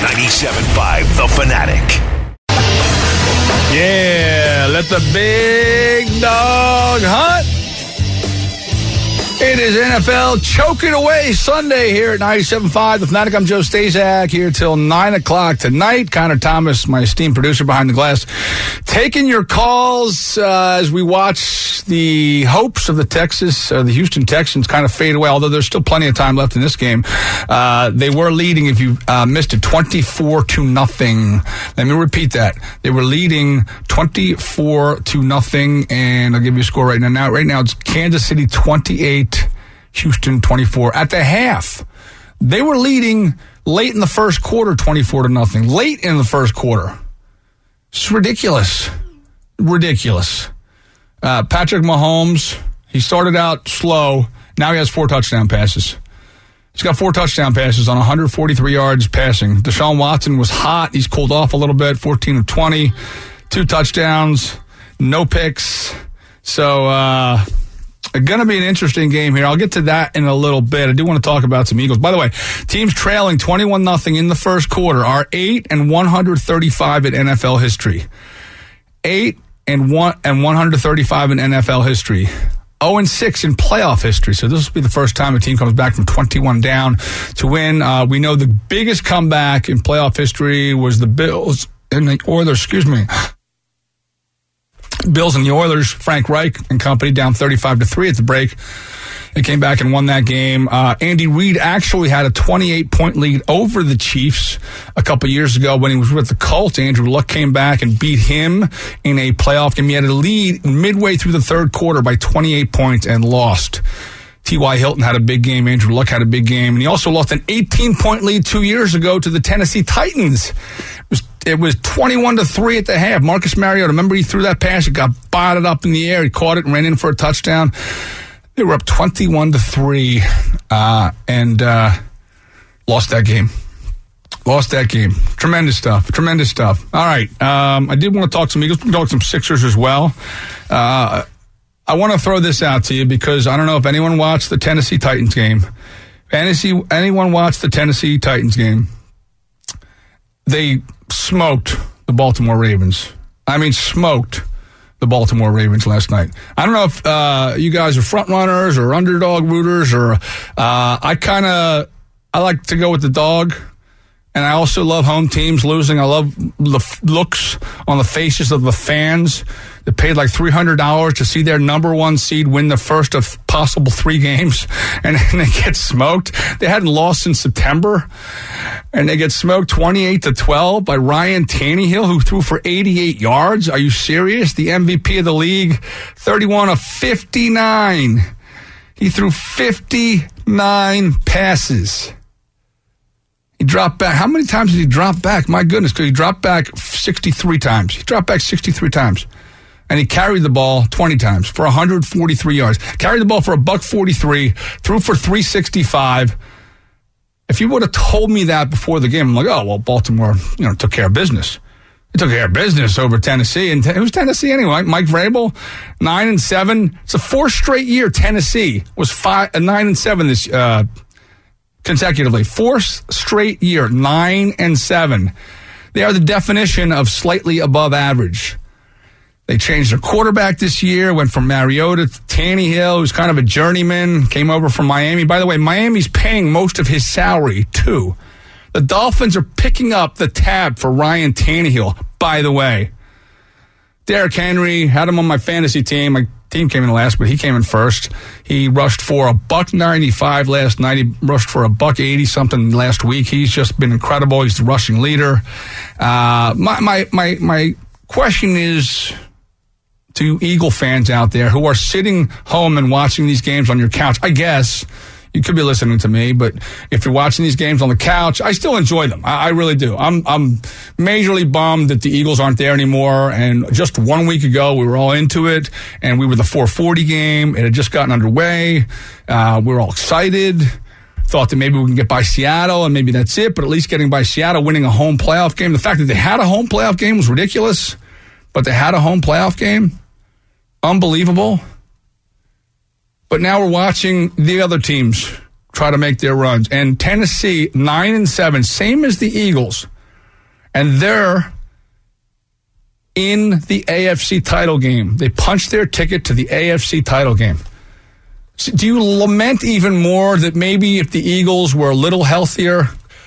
97.5 The Fanatic. Yeah, let the big dog hunt. It is NFL Choking Away Sunday here at 97.5 The Fanatic. I'm Joe Stazak here till 9 o'clock tonight. Connor Thomas, my esteemed producer behind the glass, taking your calls as we watch the hopes of the Houston Texans kind of fade away, although there's still plenty of time left in this game. They were leading, if you missed it, 24-0. Let me repeat that. They were leading 24-0, and I'll give you a score right now. Right now it's Kansas City 28, Houston 24. At the half, they were leading late in the first quarter, 24-0. Late in the first quarter. It's ridiculous. Ridiculous. Patrick Mahomes, he started out slow. Now he has 4 touchdown passes. He's got 4 touchdown passes on 143 yards passing. Deshaun Watson was hot. He's cooled off a little bit, 14 of 20. 2 touchdowns, no picks. So, going to be an interesting game here. I'll get to that in a little bit. I do want to talk about some Eagles. By the way, teams trailing 21-0 in the first quarter are 8 and 135 in NFL history. 8 and 135 in NFL history. 0-6 in playoff history. So this will be the first time a team comes back from 21 down to win. We know the biggest comeback in playoff history was the Bills and the Oilers, Bills and the Oilers, Frank Reich and company down 35-3 at the break. They came back and won that game. Andy Reid actually had a 28-point lead over the Chiefs a couple years ago when he was with the Colts. Andrew Luck came back and beat him in a playoff game. He had a lead midway through the third quarter by 28 points and lost. T.Y. Hilton had a big game. Andrew Luck had a big game. And he also lost an 18-point lead 2 years ago to the Tennessee Titans. It was 21-3 at the half. Marcus Mariota, remember he threw that pass? It got botted up in the air. He caught it and ran in for a touchdown. They were up 21-3 and lost that game. Lost that game. Tremendous stuff. Tremendous stuff. All right. I did want to talk some Eagles. We'll talk some Sixers as well. I want to throw this out to you because I don't know if anyone watched the Tennessee Titans game. Anyone watched the Tennessee Titans game? They smoked the Baltimore Ravens. I mean, smoked the Baltimore Ravens last night. I don't know if you guys are front runners or underdog rooters, or I like to go with the dog. And I also love home teams losing. I love the looks on the faces of the fans that paid like $300 to see their number one seed win the first of possible 3 games, and then they get smoked. They hadn't lost since September, and they get smoked 28-12 by Ryan Tannehill, who threw for 88 yards. Are you serious? The MVP of the league, 31 of 59. He threw 59 passes. He dropped back. How many times did he drop back? My goodness, because he dropped back 63 times. He dropped back 63 times. And he carried the ball 20 times for 143 yards. Carried the ball for $143, threw for 365. If you would have told me that before the game, I'm like, oh, well, Baltimore, took care of business. They took care of business over Tennessee. And it was Tennessee anyway. Mike Vrabel, 9-7. It's a 4th straight year Tennessee was 9-7 this consecutively. 4th straight year, 9-7. They are the definition of slightly above average. They changed their quarterback this year, went from Mariota to Tannehill, who's kind of a journeyman, came over from Miami. By the way, Miami's paying most of his salary, too. The Dolphins are picking up the tab for Ryan Tannehill, by the way. Derrick Henry, had him on my fantasy team. My team came in last, but he came in first. He rushed for $195 last night. He rushed for $180 something last week. He's just been incredible. He's the rushing leader. My question is to Eagle fans out there who are sitting home and watching these games on your couch. I guess you could be listening to me, but if you're watching these games on the couch, I still enjoy them. I really do. I'm majorly bummed that the Eagles aren't there anymore. And just 1 week ago, we were all into it, and we were the 440 game. It had just gotten underway. We were all excited. Thought that maybe we can get by Seattle, and maybe that's it. But at least getting by Seattle, winning a home playoff game. The fact that they had a home playoff game was ridiculous, but they had a home playoff game. Unbelievable. But now we're watching the other teams try to make their runs. And Tennessee, 9-7, same as the Eagles. And they're in the AFC title game. They punched their ticket to the AFC title game. So do you lament even more that maybe if the Eagles were a little healthier,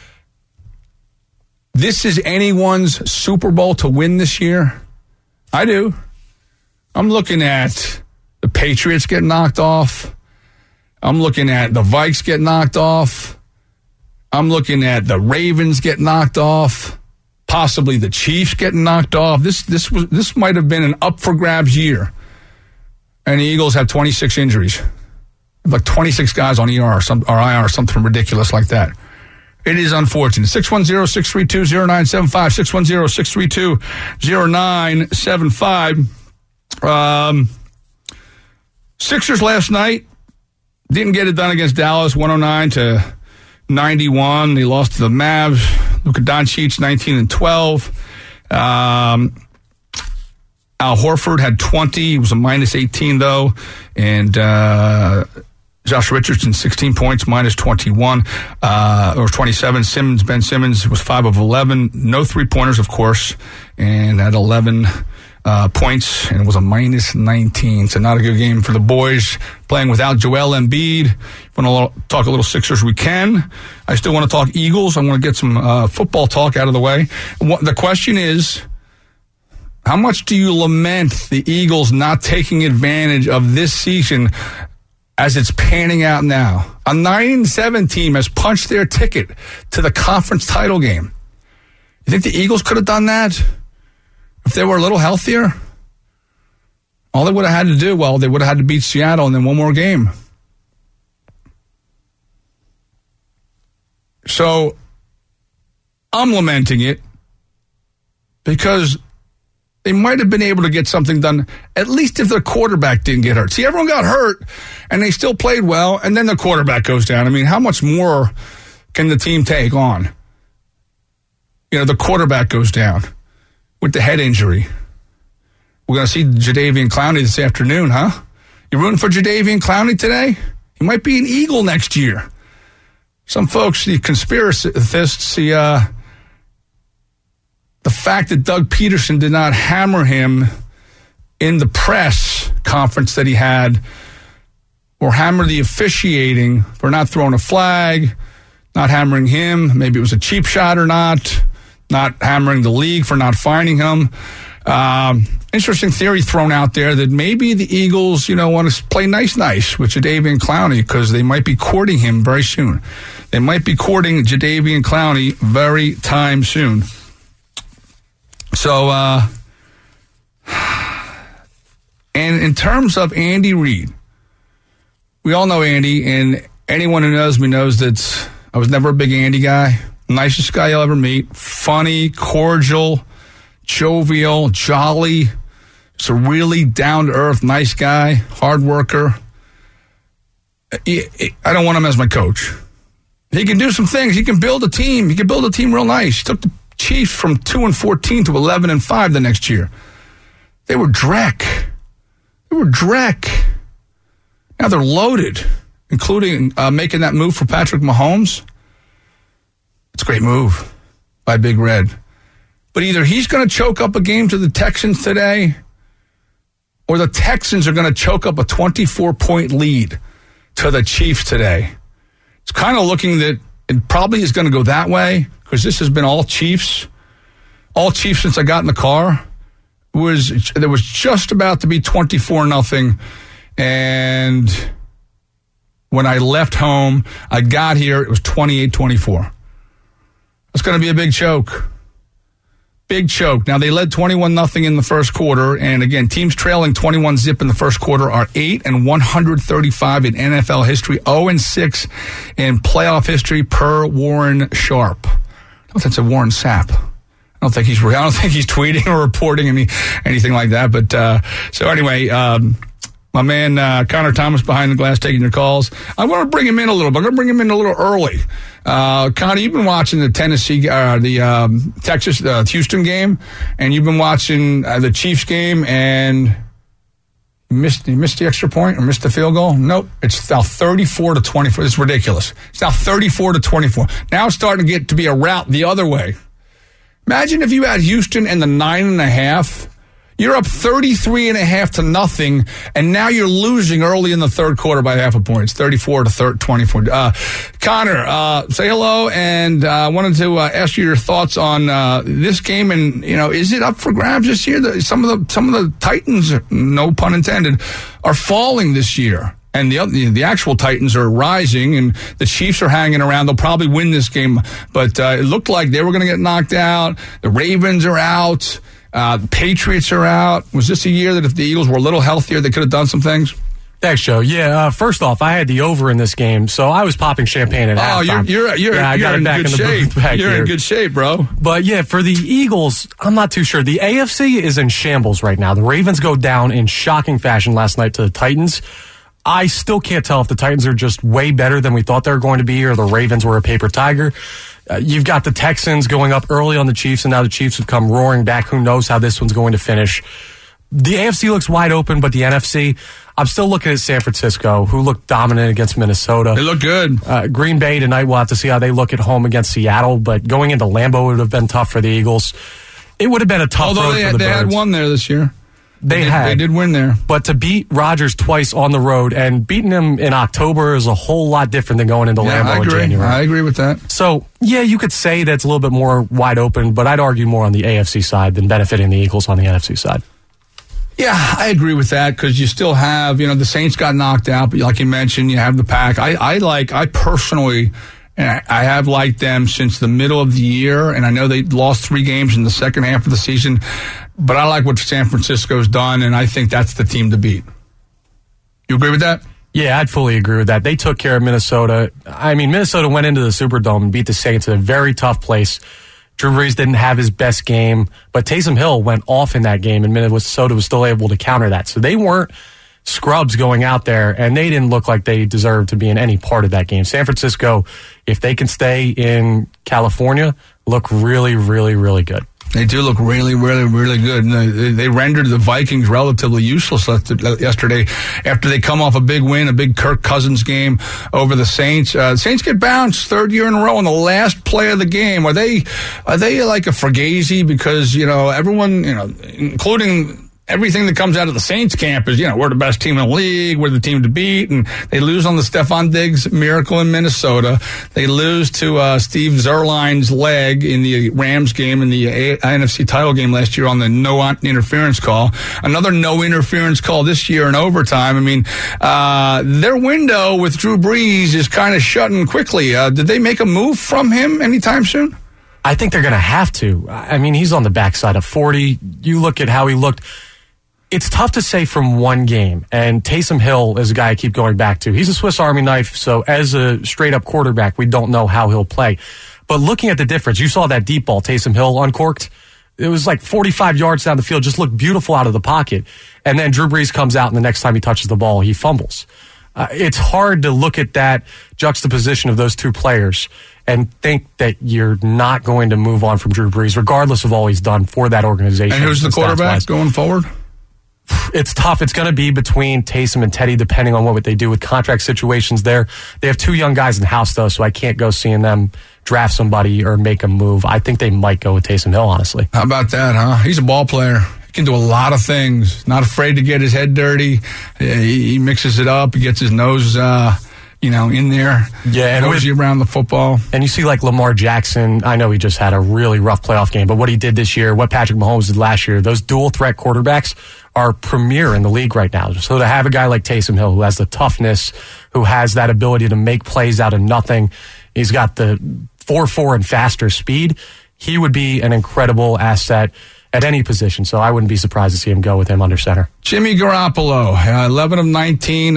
this is anyone's Super Bowl to win this year? I do. I'm looking at the Patriots get knocked off. I'm looking at the Vikes get knocked off. I'm looking at the Ravens get knocked off. Possibly the Chiefs getting knocked off. This might have been an up for grabs year. And the Eagles have 26 injuries. Like 26 guys on ER or IR, something ridiculous like that. It is unfortunate. 610-632-0975, 610-632-0975. Sixers last night didn't get it done against Dallas, 109-91. They lost to the Mavs. Luka Doncic, 19-12. Al Horford had 20. He was a minus 18, though. And Josh Richardson, 16 points, minus 21, or 27. Ben Simmons was 5 of 11. No three-pointers, of course, and had 11 points, and it was a minus 19. So not a good game for the boys playing without Joel Embiid. If we want to talk a little Sixers, we can. I still want to talk Eagles. I want to get some football talk out of the way. The question is, how much do you lament the Eagles not taking advantage of this season as it's panning out now? A 9-7 team has punched their ticket to the conference title game. You think the Eagles could have done that if they were a little healthier? All they would have had to do, they would have had to beat Seattle and then one more game. So I'm lamenting it because they might have been able to get something done, at least if their quarterback didn't get hurt. See, everyone got hurt, and they still played well, and then the quarterback goes down. I mean, how much more can the team take on? The quarterback goes down with the head injury. We're going to see Jadeveon Clowney this afternoon, huh? You rooting for Jadeveon Clowney today? He might be an Eagle next year. Some folks, the conspiracists, see the fact that Doug Peterson did not hammer him in the press conference that he had, or hammer the officiating for not throwing a flag, not hammering him. Maybe it was a cheap shot or not hammering the league for not fining him. Interesting theory thrown out there that maybe the Eagles, want to play nice with Jadeveon Clowney because they might be courting him very soon. They might be courting Jadeveon Clowney very time soon. So, and in terms of Andy Reid, we all know Andy, and anyone who knows me knows that I was never a big Andy guy. Nicest guy you'll ever meet. Funny, cordial, jovial, jolly. Just a really down-to-earth, nice guy, hard worker. I don't want him as my coach. He can do some things. He can build a team. He can build a team real nice. He took the Chiefs from 2-14 to 11-5 the next year. They were dreck. Now they're loaded, including making that move for Patrick Mahomes. It's a great move by Big Red. But either he's going to choke up a game to the Texans today, or the Texans are going to choke up a 24-point lead to the Chiefs today. It's kind of looking that it probably is going to go that way, because this has been all Chiefs since I got in the car. There was just about to be 24-0, and when I left home, I got here, it was 28-24. It's going to be a big choke. Big choke. Now, they led 21-0 in the first quarter, and again, teams trailing 21-0 in the first quarter are 8-135 in NFL history, 0-6 in playoff history per Warren Sharp. I don't think that's a Warren Sapp. I don't think he's tweeting or reporting anything like that. But so anyway, my man Connor Thomas behind the glass taking your calls. I want to bring him in a little bit. I'm going to bring him in a little early. Connor, you've been watching the Texas Houston game, and you've been watching the Chiefs game, and you missed the extra point or missed the field goal? Nope. It's now 34-24. It's ridiculous. It's now 34-24. Now it's starting to get to be a rout the other way. Imagine if you had Houston and the 9.5. You're up 33.5 to nothing, and now you're losing early in the third quarter by half a point. It's 34 to 24. Connor, say hello, and I wanted to ask you your thoughts on this game. And is it up for grabs this year? Some of the Titans, no pun intended, are falling this year. And the actual Titans are rising, and the Chiefs are hanging around. They'll probably win this game, but it looked like they were going to get knocked out. The Ravens are out. The Patriots are out. Was this a year that if the Eagles were a little healthier, they could have done some things? Thanks, Joe. Yeah, first off, I had the over in this game, so I was popping champagne at halftime. You're in good shape. You're in good shape, bro. But yeah, for the Eagles, I'm not too sure. The AFC is in shambles right now. The Ravens go down in shocking fashion last night to the Titans. I still can't tell if the Titans are just way better than we thought they were going to be, or the Ravens were a paper tiger. You've got the Texans going up early on the Chiefs, and now the Chiefs have come roaring back. Who knows how this one's going to finish? The AFC looks wide open, but the NFC, I'm still looking at San Francisco, who looked dominant against Minnesota. They look good. Green Bay tonight, we'll have to see how they look at home against Seattle, but going into Lambeau would have been tough for the Eagles. It would have been a tough road for the Birds. They had one there this year. They did win there. But to beat Rodgers twice on the road, and beating him in October is a whole lot different than going into Lambeau in January. I agree with that. So, yeah, you could say that's a little bit more wide open, but I'd argue more on the AFC side than benefiting the Eagles on the NFC side. Yeah, I agree with that because you still have, the Saints got knocked out, but like you mentioned, you have the Pack. I personally, I have liked them since the middle of the year, and I know they lost 3 games in the second half of the season, but I like what San Francisco's done, and I think that's the team to beat. You agree with that? Yeah, I'd fully agree with that. They took care of Minnesota. I mean, Minnesota went into the Superdome and beat the Saints in a very tough place. Drew Brees didn't have his best game, but Taysom Hill went off in that game, and Minnesota was still able to counter that. So they weren't scrubs going out there, and they didn't look like they deserved to be in any part of that game. San Francisco, if they can stay in California, look really, really, really good. They do look really, really, really good. And they rendered the Vikings relatively useless yesterday after they come off a big win, a big Kirk Cousins game over the Saints. Saints get bounced 3rd year in a row on the last play of the game. Are they like a Fugazi? Because, everyone, including everything that comes out of the Saints camp is, we're the best team in the league, we're the team to beat, and they lose on the Stephon Diggs miracle in Minnesota. They lose to Steve Zerline's leg in the Rams game in the NFC title game last year on the no interference call. Another no interference call this year in overtime. I mean, their window with Drew Brees is kind of shutting quickly. Did they make a move from him anytime soon? I think they're going to have to. I mean, he's on the backside of 40. You look at how he looked. It's tough to say from one game, and Taysom Hill is a guy I keep going back to. He's a Swiss Army knife, so as a straight-up quarterback, we don't know how he'll play. But looking at the difference, you saw that deep ball Taysom Hill uncorked. It was like 45 yards down the field, just looked beautiful out of the pocket. And then Drew Brees comes out, and the next time he touches the ball, he fumbles. It's hard to look at that juxtaposition of those two players and think that you're not going to move on from Drew Brees, regardless of all he's done for that organization. And who's the quarterback going forward? It's tough. It's going to be between Taysom and Teddy, depending on what they do with contract situations there. They have 2 young guys in house, though, so I can't go seeing them draft somebody or make a move. I think they might go with Taysom Hill, honestly. How about that, huh? He's a ball player. He can do a lot of things. Not afraid to get his head dirty. He mixes it up. He gets his nose in there. Yeah, and knows you around the football. And you see like Lamar Jackson, I know he just had a really rough playoff game, but what he did this year, what Patrick Mahomes did last year, those dual threat quarterbacks are premier in the league right now. So to have a guy like Taysom Hill who has the toughness, who has that ability to make plays out of nothing, he's got the 4.4 and faster speed, he would be an incredible asset at any position. So I wouldn't be surprised to see him go with him under center. Jimmy Garoppolo, 11 of 19,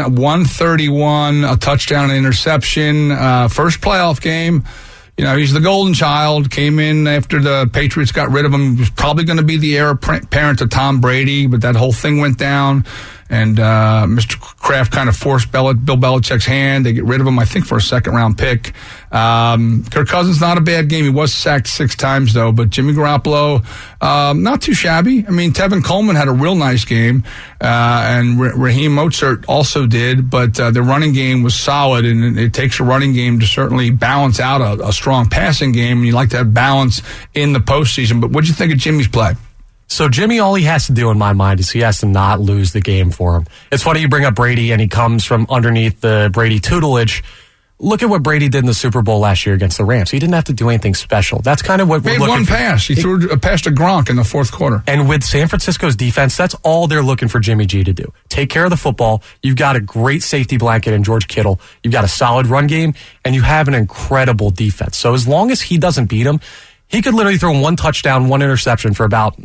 131, a touchdown, an interception, first playoff game. He's the golden child, came in after the Patriots got rid of him. He was probably going to be the heir apparent to Tom Brady, but that whole thing went down. and Mr. Kraft kind of forced Bill Belichick's hand. They get rid of him, I think, for a second-round pick. Kirk Cousins, not a bad game. He was sacked 6 times, though, but Jimmy Garoppolo, not too shabby. I mean, Tevin Coleman had a real nice game, and Raheem Mostert also did, but the running game was solid, and it takes a running game to certainly balance out a strong passing game, and you like to have balance in the postseason. But what'd you think of Jimmy's play? So Jimmy, all he has to do in my mind is he has to not lose the game for him. It's funny you bring up Brady and he comes from underneath the Brady tutelage. Look at what Brady did in the Super Bowl last year against the Rams. He didn't have to do anything special. That's kind of what we're looking for. Made one pass. He threw a pass to Gronk in the fourth quarter. And with San Francisco's defense, that's all they're looking for Jimmy G to do. Take care of the football. You've got a great safety blanket in George Kittle. You've got a solid run game, and you have an incredible defense. So as long as he doesn't beat him, he could literally throw 1 touchdown, 1 interception for about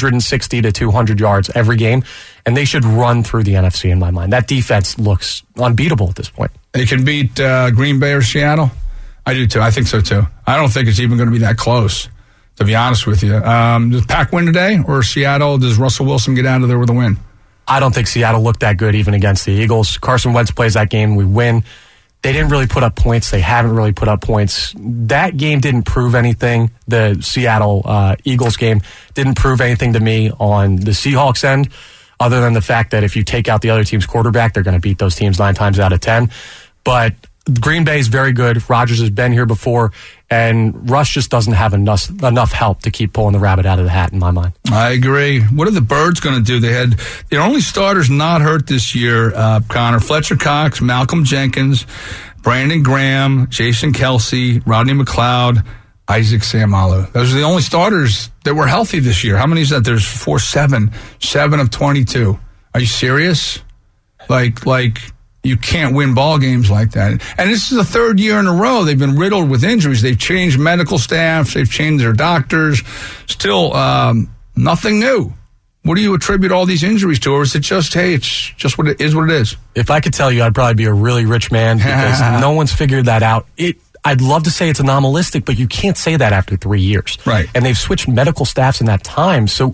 160 to 200 yards every game, and they should run through the NFC in my mind. That defense looks unbeatable at this point. They can beat Green Bay or Seattle? I do, too. I think so, too. I don't think it's even going to be that close, to be honest with you. Does Pack win today, or Seattle? Does Russell Wilson get out of there with a win? I don't think Seattle looked that good even against the Eagles. Carson Wentz plays that game, we win. They didn't really put up points. They haven't really put up points. That game didn't prove anything. The Seattle Eagles game didn't prove anything to me on the Seahawks end, other than the fact that if you take out the other team's quarterback, they're going to beat those teams 9 times out of 10. But Green Bay is very good. Rodgers has been here before, and Russ just doesn't have enough help to keep pulling the rabbit out of the hat, in my mind. I agree. What are the Birds going to do? They had their only starters not hurt this year, Connor. Fletcher Cox, Malcolm Jenkins, Brandon Graham, Jason Kelsey, Rodney McLeod, Isaac Seumalo. Those are the only starters that were healthy this year. How many is that? There's 7 of 22. Are you serious? Like you can't win ball games like that. And this is the 3rd year in a row they've been riddled with injuries. They've changed medical staffs. They've changed their doctors. Still, nothing new. What do you attribute all these injuries to? Or is it just, hey, it's just what it is? If I could tell you, I'd probably be a really rich man because no one's figured that out. I'd love to say it's anomalistic, but you can't say that after 3 years. Right. And they've switched medical staffs in that time. So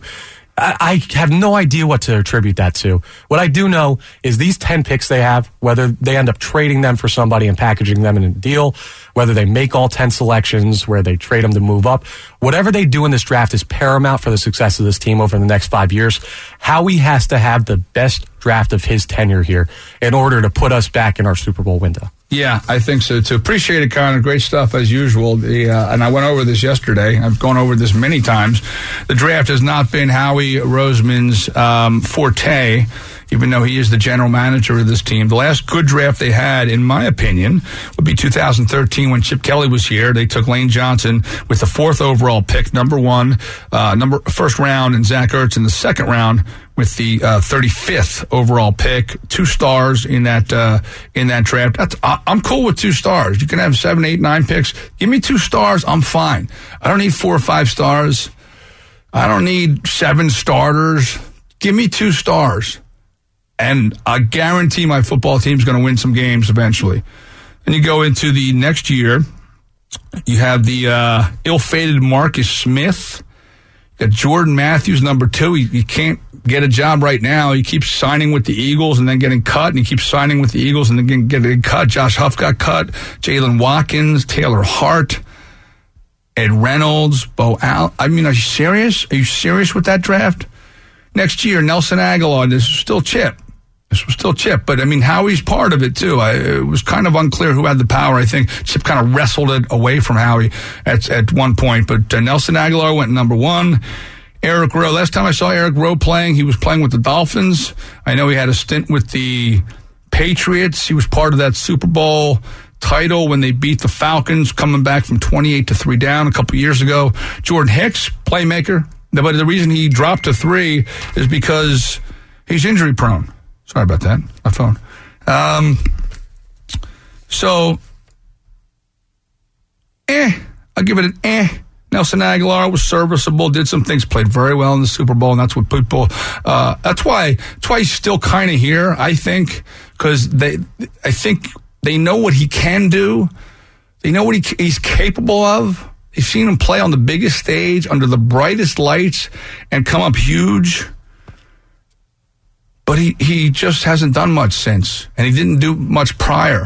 I have no idea what to attribute that to. What I do know is these 10 picks they have, whether they end up trading them for somebody and packaging them in a deal, whether they make all 10 selections, where they trade them to move up, whatever they do in this draft is paramount for the success of this team over the next 5 years. Howie has to have the best draft of his tenure here in order to put us back in our Super Bowl window. Yeah, I think so, too. Appreciate it, Connor. Great stuff, as usual. And I went over this yesterday. I've gone over this many times. The draft has not been Howie Roseman's forte, even though he is the general manager of this team. The last good draft they had, in my opinion, would be 2013 when Chip Kelly was here. They took Lane Johnson with the 4th overall pick, number 1, first round, and Zach Ertz in the 2nd round with the 35th overall pick. 2 stars in that draft. I'm cool with 2 stars. You can have 7, 8, 9 picks. Give me 2 stars. I'm fine. I don't need 4 or 5 stars. I don't need 7 starters. Give me 2 stars. And I guarantee my football team's going to win some games eventually. Then you go into the next year. You have the ill-fated Marcus Smith. You got Jordan Matthews, number 2. He can't get a job right now. He keeps signing with the Eagles and then getting cut, and he keeps signing with the Eagles and then getting cut. Josh Huff got cut. Jalen Watkins, Taylor Hart, Ed Reynolds, Bo Al. I mean, are you serious? Are you serious with that draft? Next year, Nelson Aguilar. This was still Chip, but I mean, Howie's part of it too. It was kind of unclear who had the power. I think Chip kind of wrestled it away from Howie at one point. But Nelson Aguilar went number 1. Eric Rowe. Last time I saw Eric Rowe playing, he was playing with the Dolphins. I know he had a stint with the Patriots. He was part of that Super Bowl title when they beat the Falcons, coming back from 28 to 3 down a couple years ago. Jordan Hicks, playmaker. But the reason he dropped to 3 is because he's injury prone. Sorry about that. My phone. I'll give it an Nelson Aguilar was serviceable, did some things, played very well in the Super Bowl, and that's what people. That's why he's still kind of here. I think because I think they know what he can do. They know what he's capable of. They've seen him play on the biggest stage under the brightest lights and come up huge. But he just hasn't done much since, and he didn't do much prior.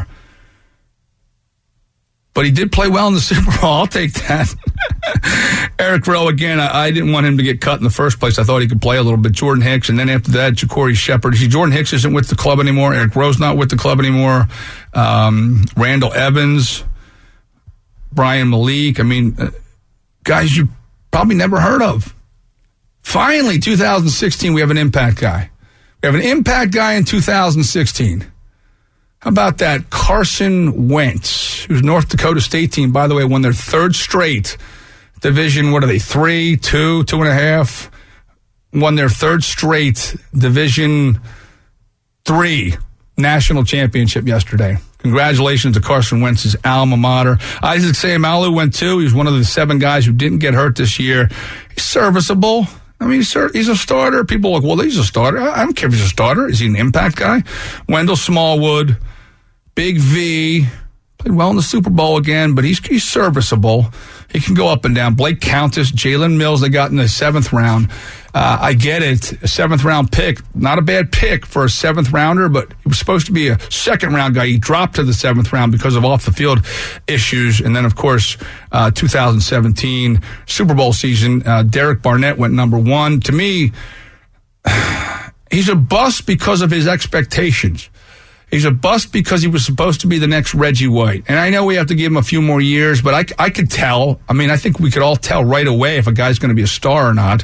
But he did play well in the Super Bowl. I'll take that. Eric Rowe, again, I didn't want him to get cut in the first place. I thought he could play a little bit. Jordan Hicks, and then after that, Ja'Cory Shepherd. See, Jordan Hicks isn't with the club anymore. Eric Rowe's not with the club anymore. Randall Evans, Brian Malik. I mean, guys you probably never heard of. Finally, 2016, we have an impact guy. We have an impact guy in 2016. How about that? Carson Wentz, who's North Dakota State team, by the way, won their third straight division. What are they? 3, 2, 2.5? Won their third straight Division 3 national championship yesterday. Congratulations to Carson Wentz's alma mater. Isaac Seumalo went too. He was one of the 7 guys who didn't get hurt this year. He's serviceable. I mean, he's a starter. People are like, well, he's a starter. I don't care if he's a starter. Is he an impact guy? Wendell Smallwood, Big V, played well in the Super Bowl again, but he's serviceable. He can go up and down. Blake Countess, Jalen Mills, they got in the 7th round. I get it. A 7th-round pick. Not a bad pick for a 7th rounder, but he was supposed to be a 2nd-round guy. He dropped to the 7th round because of off-the-field issues. And then, of course, 2017 Super Bowl season, Derek Barnett went number 1. To me, he's a bust because of his expectations. He's a bust because he was supposed to be the next Reggie White. And I know we have to give him a few more years, but I could tell. I mean, I think we could all tell right away if a guy's going to be a star or not.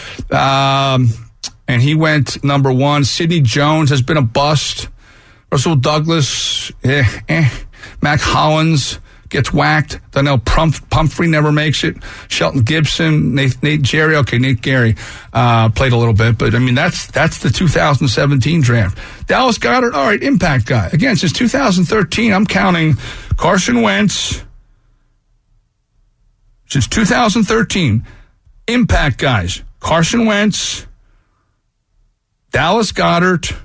And he went number 1. Sidney Jones has been a bust. Russell Douglas, Mac Hollins gets whacked. Donnell Pumphrey never makes it. Shelton Gibson, Nate Gary. Okay, Nate Gary played a little bit, but I mean that's the 2017 draft. Dallas Goedert, all right, impact guy. Again, since 2013, I'm counting Carson Wentz. Since 2013, impact guys: Carson Wentz, Dallas Goedert,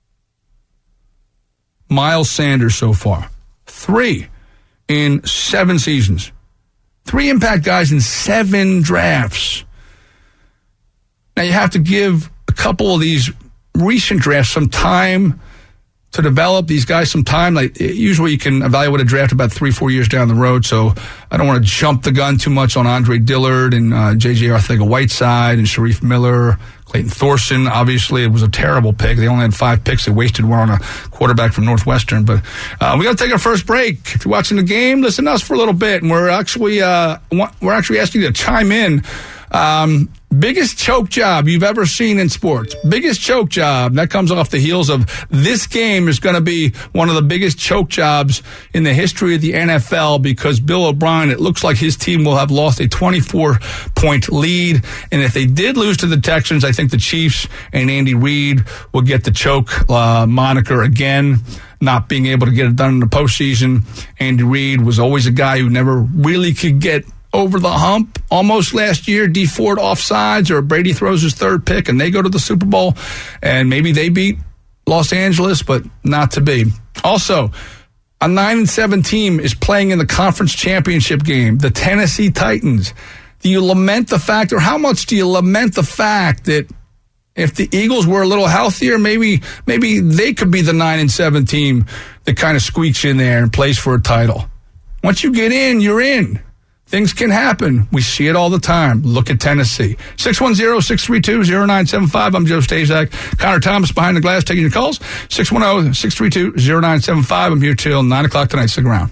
Miles Sanders so far. 3 in 7 seasons. 3 impact guys in 7 drafts. Now you have to give a couple of these recent drafts some time to develop. These guys some time. Like usually you can evaluate a draft about 3-4 years down the road, so I don't want to jump the gun too much on Andre Dillard and J.J. Arcega-Whiteside and Sharif Miller. Clayton Thorson, obviously, it was a terrible pick. They only had 5 picks. They wasted one on a quarterback from Northwestern. But we got to take our first break. If you're watching the game, listen to us for a little bit. And we're actually asking you to chime in. Biggest choke job you've ever seen in sports. Biggest choke job. That comes off the heels of this game is going to be one of the biggest choke jobs in the history of the NFL because Bill O'Brien, it looks like his team will have lost a 24-point lead. And if they did lose to the Texans, I think the Chiefs and Andy Reid will get the choke moniker again. Not being able to get it done in the postseason. Andy Reid was always a guy who never really could get over the hump. Almost last year, Dee Ford offsides or Brady throws his 3rd pick and they go to the Super Bowl and maybe they beat Los Angeles, but not to be. Also, a 9-7 team is playing in the conference championship game, the Tennessee Titans. Do you lament the fact, or how much do you lament the fact that if the Eagles were a little healthier, maybe they could be the 9-7 team that kind of squeaks in there and plays for a title? Once you get in, you're in. Things can happen. We see it all the time. Look at Tennessee. 610-632-0975. I'm Joe Stazak. Connor Thomas behind the glass taking your calls. 610-632-0975. I'm here till 9 o'clock tonight. Stick around.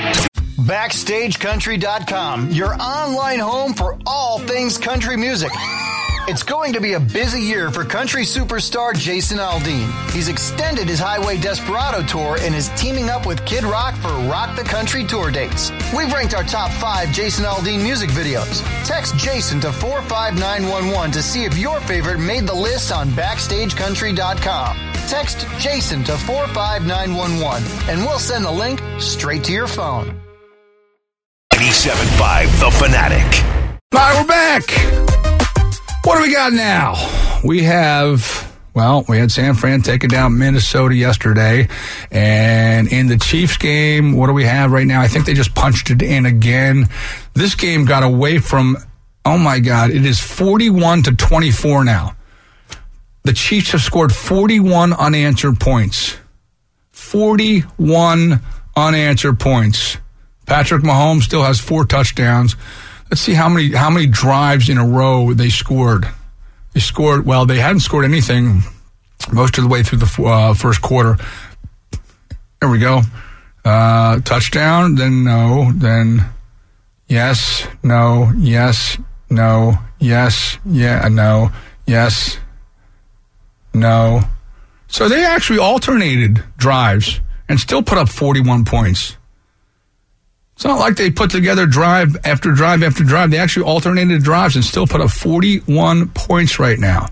BackstageCountry.com, your online home for all things country music. It's going to be a busy year for country superstar Jason Aldean. He's extended his Highway Desperado tour and is teaming up with Kid Rock for Rock the Country tour dates. We've ranked our top 5 Jason Aldean music videos. Text Jason to 45911 to see if your favorite made the list on BackstageCountry.com. Text Jason to 45911 and we'll send the link straight to your phone. 97.5 The Fanatic. All right, we're back. What do we got now? We had San Fran taking down Minnesota yesterday. And in the Chiefs game, what do we have right now? I think they just punched it in again. This game got away from, oh my God, it is 41-24 now. the Chiefs have scored 41 unanswered points. 41 unanswered points. Patrick Mahomes still has 4 touchdowns. Let's see how many drives in a row they scored. They hadn't scored anything most of the way through the first quarter. There we go. Touchdown, then no, then yes, no, yes, no, yes, yeah, no, yes, no. So they actually alternated drives and still put up 41 points. It's not like they put together drive after drive after drive. They actually alternated drives and still put up 41 points right now.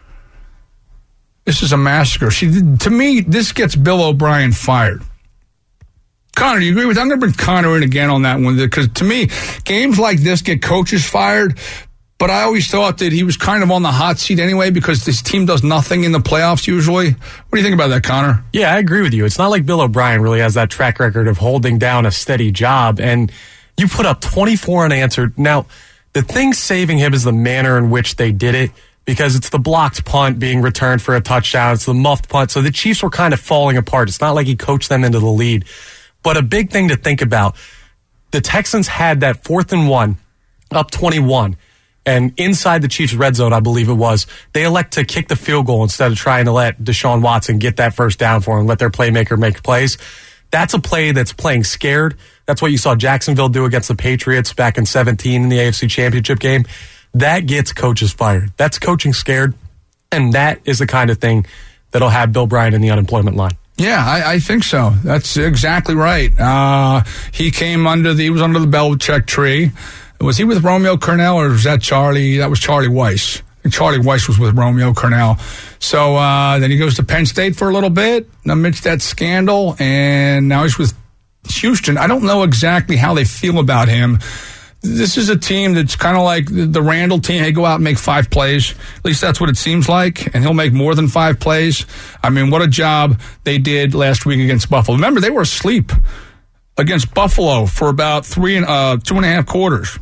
This is a massacre. To me, this gets Bill O'Brien fired. Connor, do you agree with that? I'm going to bring Connor in again on that one, because to me, games like this get coaches fired, but I always thought that he was kind of on the hot seat anyway because this team does nothing in the playoffs usually. What do you think about that, Connor? Yeah, I agree with you. It's not like Bill O'Brien really has that track record of holding down a steady job, and you put up 24 unanswered. Now, the thing saving him is the manner in which they did it, because it's the blocked punt being returned for a touchdown. It's the muffed punt. So the Chiefs were kind of falling apart. It's not like he coached them into the lead. But a big thing to think about, the Texans had that 4th and 1, up 21, and inside the Chiefs' red zone, I believe it was, they elect to kick the field goal instead of trying to let Deshaun Watson get that first down for him, let their playmaker make plays. That's a play that's playing scared. That's what you saw Jacksonville do against the Patriots back in 2017 in the AFC Championship game. That gets coaches fired. That's coaching scared, and that is the kind of thing that'll have Bill O'Brien in the unemployment line. Yeah, I think so. That's exactly right. He was under the Belichick tree. Was he with Romeo Cornell, or was that Charlie? That was Charlie Weiss. I think Charlie Weiss was with Romeo Cornell. So then he goes to Penn State for a little bit amidst that scandal, and now he's with Houston. I don't know exactly how they feel about him. This is a team that's kind of like the Randall team. Hey, go out and make 5 plays. At least that's what it seems like. And he'll make more than 5 plays. I mean, what a job they did last week against Buffalo. Remember, they were asleep against Buffalo for about 2.5 quarters.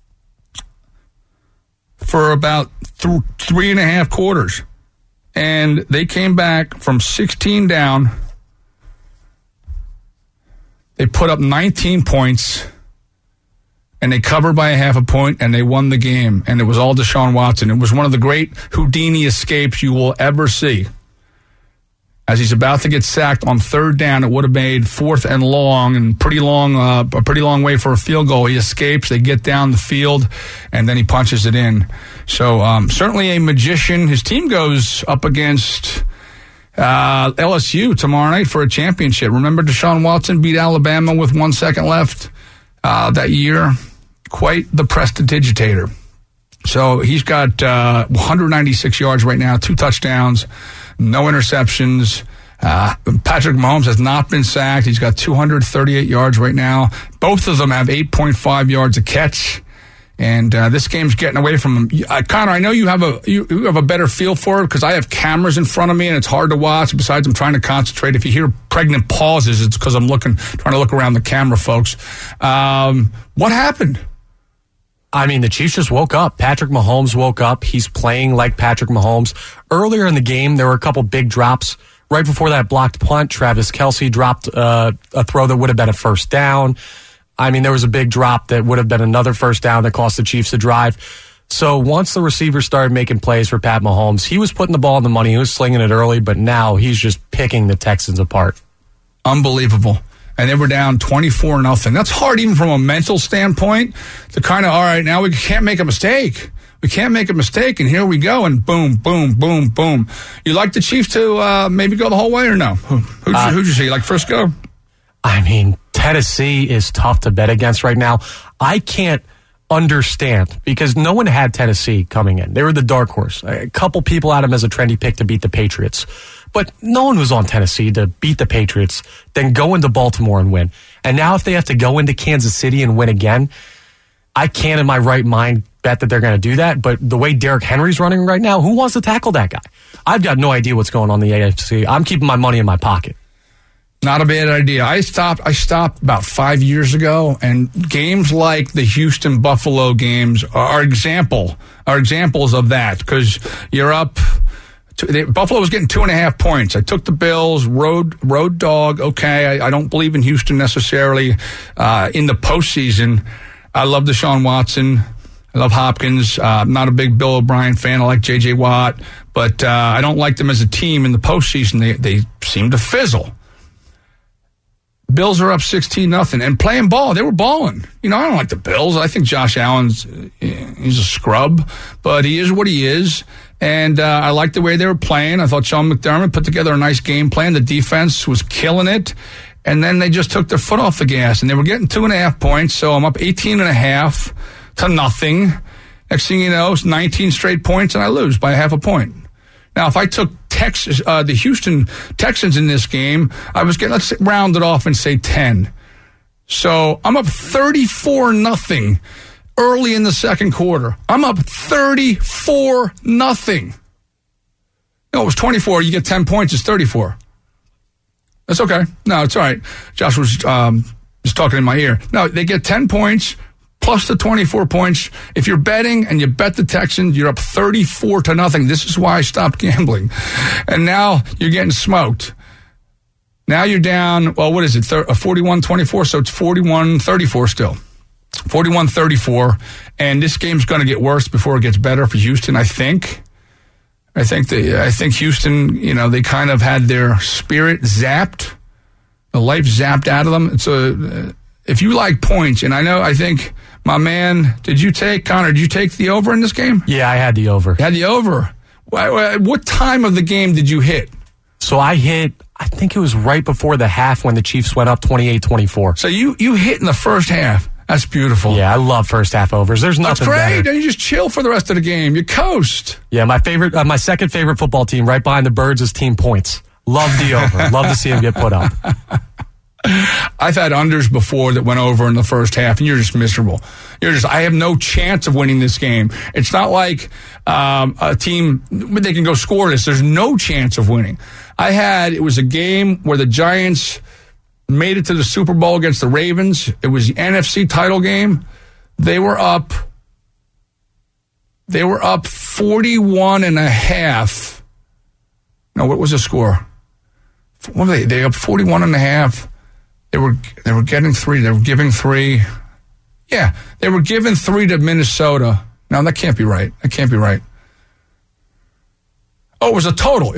For about 3.5 quarters. And they came back from 16 down. They put up 19 points. And they covered by 0.5 point, and they won the game. And it was all Deshaun Watson. It was one of the great Houdini escapes you will ever see. As he's about to get sacked on 3rd down, it would have made 4th and long, and a pretty long way for a field goal. He escapes. They get down the field, and then he punches it in. So certainly a magician. His team goes up against LSU tomorrow night for a championship. Remember, Deshaun Watson beat Alabama with 1 second left that year. Quite the prestidigitator. So he's got 196 yards right now, 2 touchdowns, no interceptions. Patrick Mahomes has not been sacked. He's got 238 yards right now. Both of them have 8.5 yards a catch. And this game's getting away from him. Connor, I know you have a better feel for it because I have cameras in front of me and it's hard to watch. Besides, I'm trying to concentrate. If you hear pregnant pauses, it's because I'm trying to look around the camera, folks. What happened? I mean, the Chiefs just woke up. Patrick Mahomes woke up. He's playing like Patrick Mahomes. Earlier in the game, there were a couple big drops. Right before that blocked punt, Travis Kelce dropped a throw that would have been a 1st down. I mean, there was a big drop that would have been another 1st down that cost the Chiefs a drive. So once the receivers started making plays for Pat Mahomes, he was putting the ball in the money. He was slinging it early, but now he's just picking the Texans apart. Unbelievable. And they were down 24-0. That's hard even from a mental standpoint to kind of, all right, now we can't make a mistake. We can't make a mistake, and here we go, and boom, boom, boom, boom. You like the Chiefs to maybe go the whole way or no? Who'd you say? You like Frisco? I mean, Tennessee is tough to bet against right now. I can't understand because no one had Tennessee coming in. They were the dark horse. A couple people had them as a trendy pick to beat the Patriots. But no one was on Tennessee to beat the Patriots, then go into Baltimore and win. And now if they have to go into Kansas City and win again, I can't in my right mind bet that they're going to do that. But the way Derrick Henry's running right now, who wants to tackle that guy? I've got no idea what's going on in the AFC. I'm keeping my money in my pocket. Not a bad idea. I stopped about 5 years ago, and games like the Houston-Buffalo games are examples of that because you're up Buffalo was getting 2.5 points. I took the Bills, road dog. Okay, I don't believe in Houston necessarily in the postseason. I love Deshaun Watson. I love Hopkins. I'm not a big Bill O'Brien fan. I like J.J. Watt. But I don't like them as a team in the postseason. They seem to fizzle. Bills are up 16-0 and playing ball. They were balling. I don't like the Bills. I think Josh Allen's he's a scrub, but he is what he is. And I liked the way they were playing. I thought Sean McDermott put together a nice game plan. The defense was killing it. And then they just took their foot off the gas, and they were getting 2.5 points. So I'm up 18.5 to nothing. Next thing you know, it's 19 straight points, and I lose by 0.5 point. Now, if I took the Houston Texans in this game, I was getting, let's round it off and say 10. So I'm up 34-0 early in the second quarter. I'm up 34-0. No, it was 24. You get 10 points, it's 34. That's okay. No, it's all right. Josh was just talking in my ear. No, they get 10 points plus the 24 points. If you're betting and you bet the Texans, you're up 34-0. This is why I stopped gambling. And now you're getting smoked. Now you're down, well, what is it, 41-24? So it's 41-34 still. 41-34. And this game's going to get worse before it gets better for Houston, I think. I think Houston, they kind of had their spirit zapped, the life zapped out of them. If you like points, and I think my man, did you take the over in this game? Yeah, I had the over. You had the over. What time of the game did you hit? So I think it was right before the half when the Chiefs went up 28-24. So you hit in the first half. That's beautiful. Yeah, I love first half overs. There's nothing better. That's great. Better. Then you just chill for the rest of the game. You coast. Yeah, my second favorite football team right behind the Birds is Team Points. Love the over. Love to see them get put up. I've had unders before that went over in the first half, and you're just miserable. I have no chance of winning this game. It's not like a team, they can go scoreless. There's no chance of winning. It was a game where the Giants made it to the Super Bowl against the Ravens. It was the NFC title game. They were up 41.5. No, what was the score? What were they? They up 41.5. They were getting 3. They were giving 3. Yeah, they were giving 3 to Minnesota. No, that can't be right. Oh, it was a total.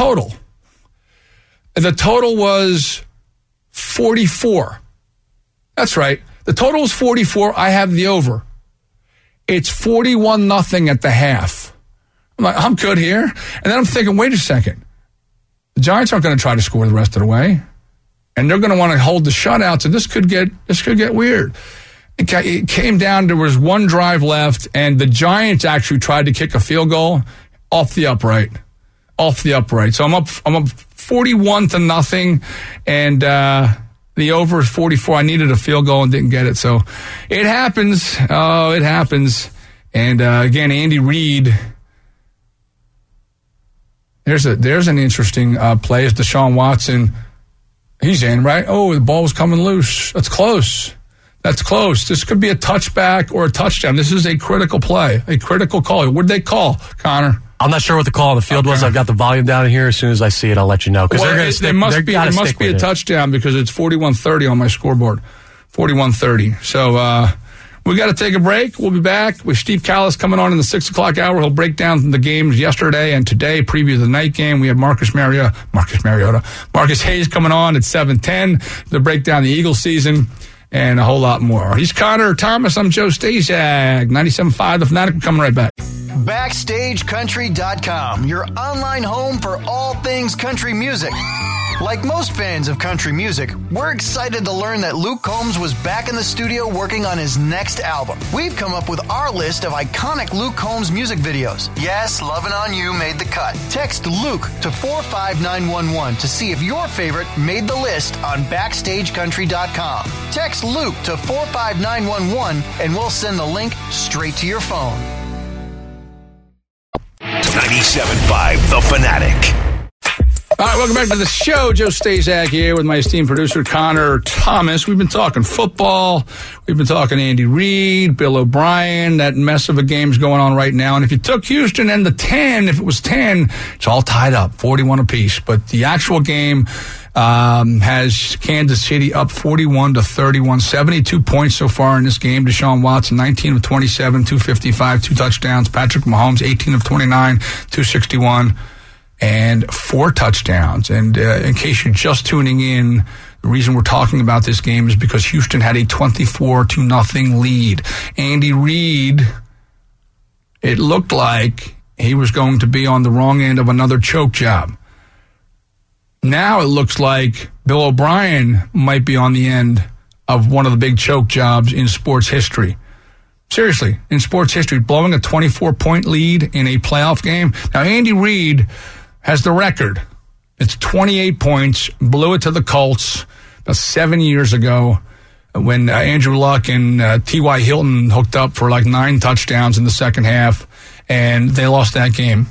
The total was 44. That's right. The total is 44. I have the over. It's 41-0 at the half. I'm like, I'm good here. And then I'm thinking, wait a second. The Giants aren't going to try to score the rest of the way. And they're going to want to hold the shutout. So this could get weird. It came down, there was one drive left, and the Giants actually tried to kick a field goal off the upright. So I'm up 41-0, and the over is 44. I needed a field goal and didn't get it. So it happens. Oh, it happens. And again, Andy Reid. There's an interesting play. It's Deshaun Watson. He's in, right? Oh, the ball was coming loose. That's close. This could be a touchback or a touchdown. This is a critical play, a critical call. What did they call, Connor? I'm not sure what the call on the field was. I've got the volume down here. As soon as I see it, I'll let you know. Because it must be a touchdown because it's 41-30 on my scoreboard. 41-30. So we got to take a break. We'll be back with Steve Callis coming on in the 6 o'clock hour. He'll break down the games yesterday and today, preview the night game. We have Marcus Hayes coming on at 7:10 to break down the Eagles season and a whole lot more. He's Connor Thomas. I'm Joe Stasiak. 97.5 The Fanatic. We're coming right back. BackstageCountry.com, your online home for all things country music. Like most fans of country music, we're excited to learn that Luke Combs was back in the studio working on his next album. We've come up with our list of iconic Luke Combs music videos. Yes, Lovin' On You made the cut. Text Luke to 45911 to see if your favorite made the list on BackstageCountry.com. Text Luke to 45911 and we'll send the link straight to your phone. 97.5 The Fanatic. All right, welcome back to the show. Joe Stazak here with my esteemed producer, Connor Thomas. We've been talking football. We've been talking Andy Reid, Bill O'Brien. That mess of a game's going on right now. And if you took Houston and the 10, if it was 10, it's all tied up, 41 apiece. But the actual game has Kansas City up 41-31, 72 points so far in this game. Deshaun Watson, 19 of 27, 255, 2 touchdowns. Patrick Mahomes, 18 of 29, 261. And 4 touchdowns. And in case you're just tuning in, the reason we're talking about this game is because Houston had a 24-0 lead. Andy Reid, it looked like he was going to be on the wrong end of another choke job. Now it looks like Bill O'Brien might be on the end of one of the big choke jobs in sports history. Seriously, in sports history, blowing a 24-point lead in a playoff game. Now, Andy Reid has the record. It's 28 points, blew it to the Colts about 7 years ago when Andrew Luck and T.Y. Hilton hooked up for like 9 touchdowns in the second half, and they lost that game.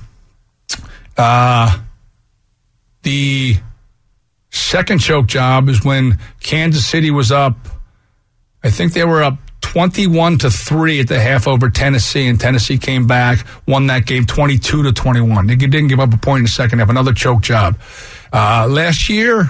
The second choke job is when Kansas City was up. I think they were up 21-3 at the half over Tennessee, and Tennessee came back, won that game 22-21. They didn't give up a point in the second half. Another choke job. Last year,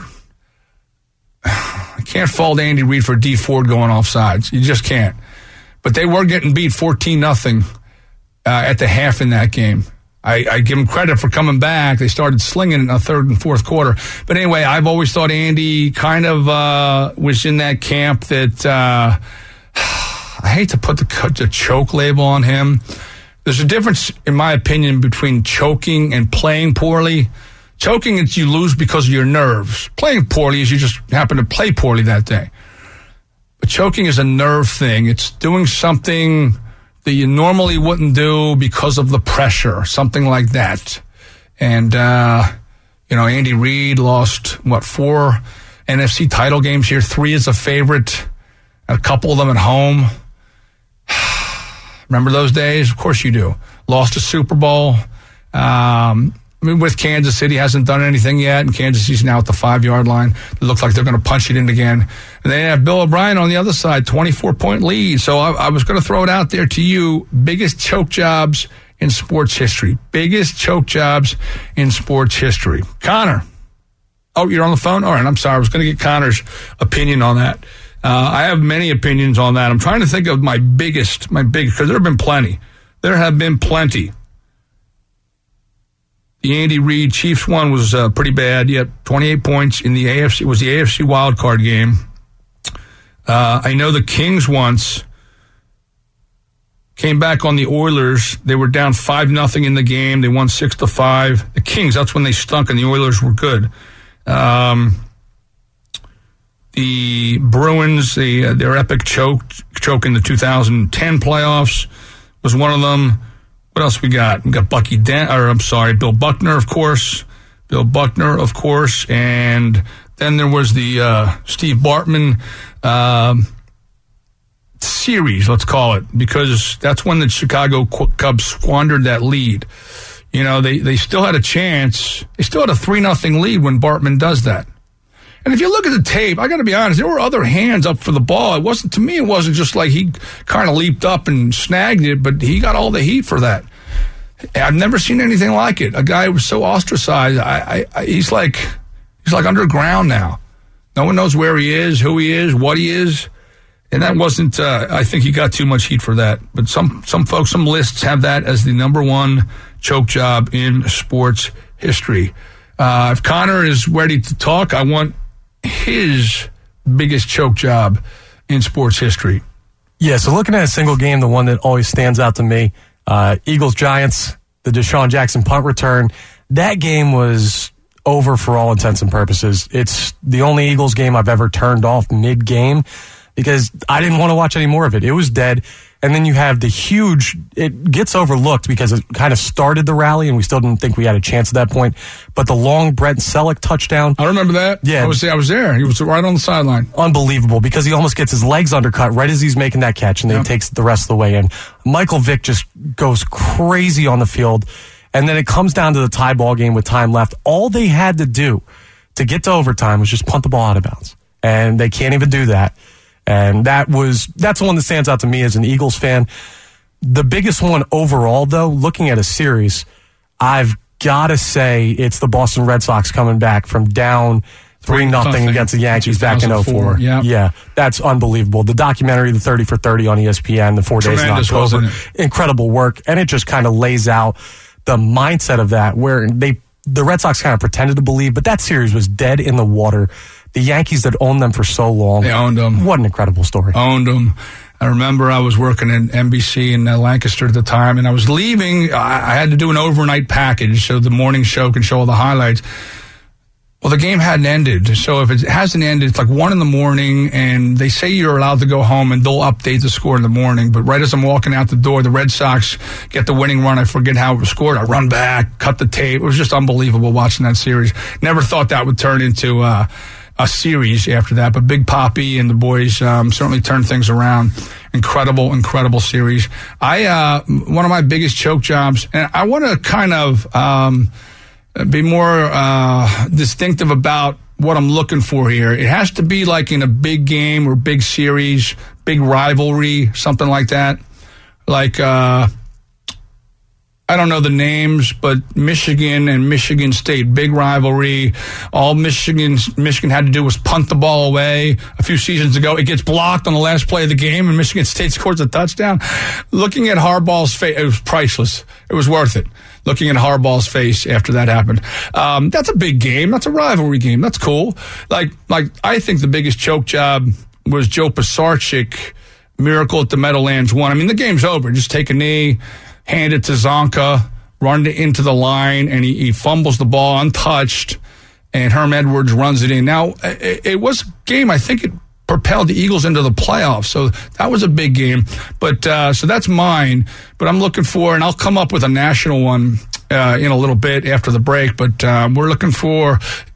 I can't fault Andy Reid for Dee Ford going off sides. You just can't. But they were getting beat 14-0 at the half in that game. I give them credit for coming back. They started slinging in the third and fourth quarter. But anyway, I've always thought Andy kind of was in that camp that I hate to put the choke label on him. There's a difference, in my opinion, between choking and playing poorly. Choking is you lose because of your nerves. Playing poorly is you just happen to play poorly that day. But choking is a nerve thing. It's doing something that you normally wouldn't do because of the pressure, something like that. And, Andy Reid lost, 4 NFC title games here, 3 as a favorite, a couple of them at home. Remember those days? Of course you do. Lost a Super Bowl. With Kansas City, hasn't done anything yet, and Kansas City's now at the 5-yard line. It looks like they're going to punch it in again. And they have Bill O'Brien on the other side, 24-point lead. So I was going to throw it out there to you. Biggest choke jobs in sports history. Biggest choke jobs in sports history. Connor. Oh, you're on the phone? All right, I'm sorry. I was going to get Connor's opinion on that. I have many opinions on that. I'm trying to think of my biggest, because there have been plenty. There have been plenty. The Andy Reid Chiefs one was pretty bad. He had 28 points in the AFC. It was the AFC wildcard game. I know the Kings once came back on the Oilers. They were down 5-0 in the game. They won 6-5. The Kings, that's when they stunk, and the Oilers were good. The Bruins, their epic choke in the 2010 playoffs was one of them. What else we got? We got Bill Buckner, of course. And then there was the Steve Bartman series, let's call it, because that's when the Chicago Cubs squandered that lead. You know, they still had a chance. They still had a 3-0 lead when Bartman does that. And if you look at the tape, I got to be honest, there were other hands up for the ball. It wasn't just like he kind of leaped up and snagged it, but he got all the heat for that. I've never seen anything like it. A guy who was so ostracized. He's like underground now. No one knows where he is, who he is, what he is. And that wasn't, I think he got too much heat for that. But some folks, some lists have that as the number one choke job in sports history. If Connor is ready to talk, I want his biggest choke job in sports history. Yeah, so looking at a single game, the one that always stands out to me, Eagles-Giants, the Deshaun Jackson punt return, that game was over for all intents and purposes. It's the only Eagles game I've ever turned off mid-game because I didn't want to watch any more of it. It was dead. And then you have the huge, it gets overlooked because it kind of started the rally and we still didn't think we had a chance at that point. But the long Brent Selleck touchdown. I remember that. Yeah. I was there. He was right on the sideline. Unbelievable because he almost gets his legs undercut right as he's making that catch and then he takes the rest of the way in. Michael Vick just goes crazy on the field. And then it comes down to the tie ball game with time left. All they had to do to get to overtime was just punt the ball out of bounds. And they can't even do that. And that's the one that stands out to me as an Eagles fan. The biggest one overall, though, looking at a series, I've got to say it's the Boston Red Sox coming back from down 3-0 against the Yankees back in 2004. Yeah, that's unbelievable. The documentary, the 30 for 30 on ESPN, the 4 days in October, incredible work. And it just kind of lays out the mindset of that, where the Red Sox kind of pretended to believe, but that series was dead in the water. The Yankees that owned them for so long. They owned them. What an incredible story. Owned them. I remember I was working at NBC in Lancaster at the time, and I was leaving. I had to do an overnight package so the morning show can show all the highlights. Well, the game hadn't ended, so if it hasn't ended, it's like 1 a.m, and they say you're allowed to go home, and they'll update the score in the morning. But right as I'm walking out the door, the Red Sox get the winning run. I forget how it was scored. I run back, cut the tape. It was just unbelievable watching that series. Never thought that would turn into a series after that, but Big Papi and the boys certainly turned things around. Incredible series. One of my biggest choke jobs, and I want to kind of be more distinctive about what I'm looking for here. It has to be like in a big game or big series, big rivalry, something like that. Like, I don't know the names, but Michigan and Michigan State, big rivalry. All Michigan had to do was punt the ball away a few seasons ago. It gets blocked on the last play of the game, and Michigan State scores a touchdown. Looking at Harbaugh's face, it was priceless. It was worth it. Looking at Harbaugh's face after that happened. That's a big game. That's a rivalry game. That's cool. Like I think the biggest choke job was Joe Pisarcik, Miracle at the Meadowlands 1. I mean, the game's over. Just take a knee, hand it to Zonka, run it into the line, and he fumbles the ball untouched, and Herm Edwards runs it in. Now, it was a game, I think it propelled the Eagles into the playoffs, so that was a big game. But so that's mine, but I'm looking for, and I'll come up with a national one in a little bit after the break, but we're looking for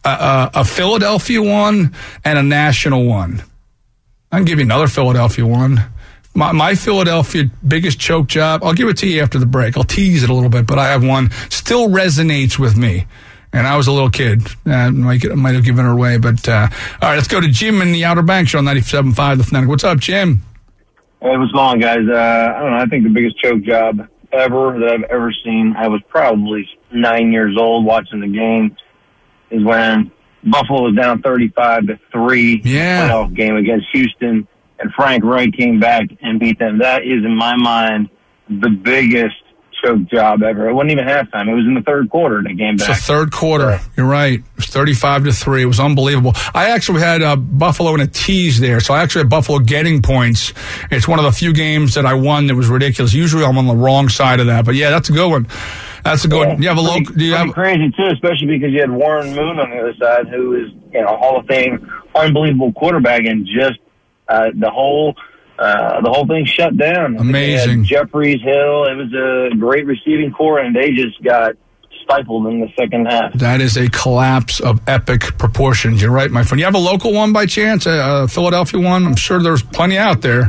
a Philadelphia one and a national one. I can give you another Philadelphia one. My Philadelphia biggest choke job, I'll give it to you after the break. I'll tease it a little bit, but I have one still resonates with me. And I was a little kid. Might have given her away. But all right, let's go to Jim in the Outer Banks on 97.5 The Fanatic. What's up, Jim? Hey, what's going on, guys? I don't know. I think the biggest choke job ever that I've ever seen, I was probably 9 years old watching the game, is when Buffalo was down 35-3 playoff game against Houston. And Frank Reich came back and beat them. That is, in my mind, the biggest choke job ever. It wasn't even halftime. It was in the third quarter they came back. It's the third quarter. Yeah. You're right. It was 35-3. It was unbelievable. I actually had Buffalo in a tease there, so I actually had Buffalo getting points. It's one of the few games that I won that was ridiculous. Usually I'm on the wrong side of that, but yeah, that's a good one. That's a good one. You have a local. Do you have crazy too, especially because you had Warren Moon on the other side, who is Hall of Fame, unbelievable quarterback, and just the whole thing shut down. Amazing. Jeffries, Hill. It was a great receiving core, and they just got stifled in the second half. That is a collapse of epic proportions. You're right, my friend. You have a local one by chance, a Philadelphia one? I'm sure there's plenty out there.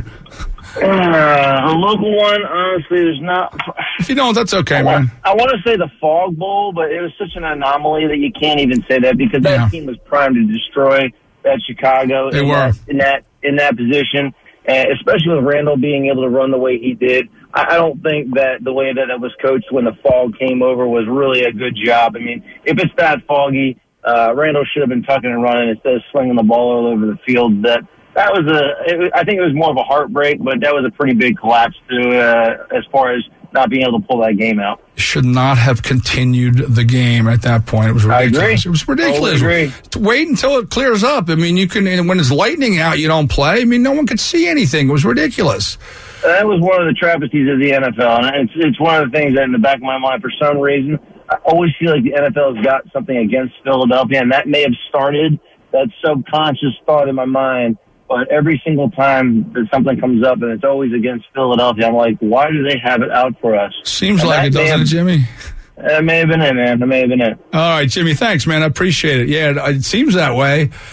A local one, honestly, there's not. If you don't, that's okay, man. I want to say the Fog Bowl, but it was such an anomaly that you can't even say that because that team was primed to destroy that Chicago. They were in that position, especially with Randall being able to run the way he did. I don't think that the way that it was coached when the fog came over was really a good job. I mean, if it's that foggy, Randall should have been tucking and running instead of slinging the ball all over the field. I think it was more of a heartbreak, but that was a pretty big collapse too, as far as not being able to pull that game out. Should not have continued the game at that point. It was ridiculous. I agree. It was ridiculous. Totally Wait until it clears up. I mean, you can, when it's lightning out, you don't play. I mean, no one could see anything. It was ridiculous. That was one of the travesties of the NFL, and it's one of the things that in the back of my mind, for some reason, I always feel like the NFL has got something against Philadelphia, and that may have started that subconscious thought in my mind. But every single time that something comes up and it's always against Philadelphia, I'm like, why do they have it out for us? Seems like it, doesn't it, Jimmy? It may have been it, man. It may have been it. All right, Jimmy, thanks, man. I appreciate it. Yeah, it seems that way.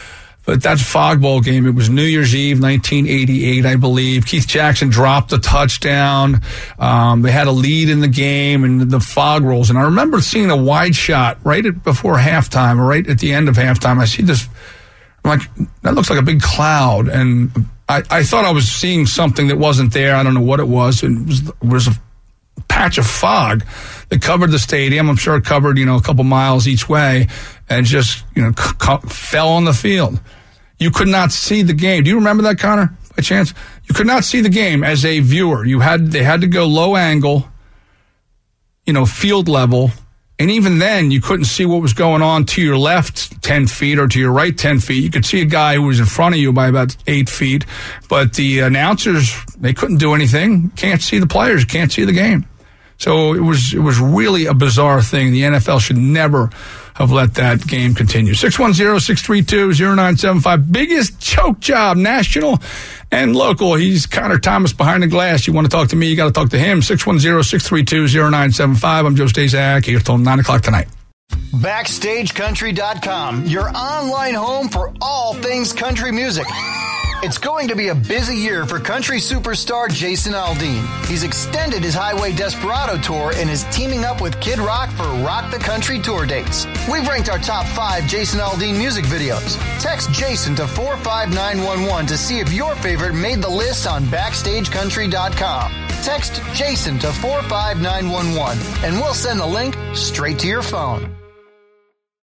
But that Fog Bowl game, it was New Year's Eve, 1988, I believe. Keith Jackson dropped a touchdown. They had a lead in the game, and the fog rolls. And I remember seeing a wide shot before halftime, or right at the end of halftime. I see this, I'm like, that looks like a big cloud. And I thought I was seeing something that wasn't there. I don't know what it was. It was a patch of fog that covered the stadium. I'm sure it covered, a couple miles each way, and just, fell on the field. You could not see the game. Do you remember that, Connor, by chance? You could not see the game as a viewer. They had to go low angle, field level, and even then you couldn't see what was going on to your left 10 feet or to your right 10 feet. You could see a guy who was in front of you by about 8 feet, but the announcers, they couldn't do anything. Can't see the players, can't see the game. So it was really a bizarre thing. The NFL should never have let that game continue. 610-632-0975. Biggest choke job, national and local. He's Connor Thomas behind the glass. You want to talk to me, you got to talk to him. 610-632-0975. I'm Joe Stazak here till 9 o'clock tonight. BackstageCountry.com, your online home for all things country music. It's going to be a busy year for country superstar Jason Aldean. He's extended his Highway Desperado tour and is teaming up with Kid Rock for Rock the Country tour dates. We've ranked our top 5 Jason Aldean music videos. Text Jason to 45911 to see if your favorite made the list on BackstageCountry.com. Text Jason to 45911 and we'll send the link straight to your phone.